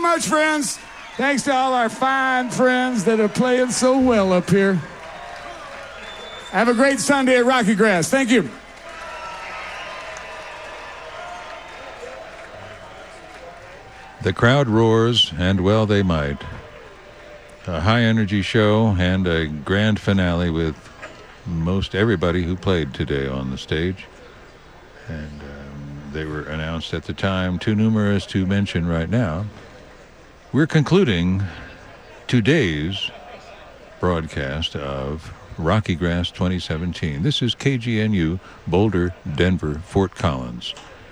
much, friends. Thanks to all our fine friends that are playing so well up here. Have a great Sunday at Rocky Grass. Thank you. The crowd roars, and well they might. A high-energy show and a grand finale with most everybody who played today on the stage. And they were announced at the time, too numerous to mention right now. We're concluding today's broadcast of Rocky Grass 2017. This is KGNU, Boulder, Denver, Fort Collins.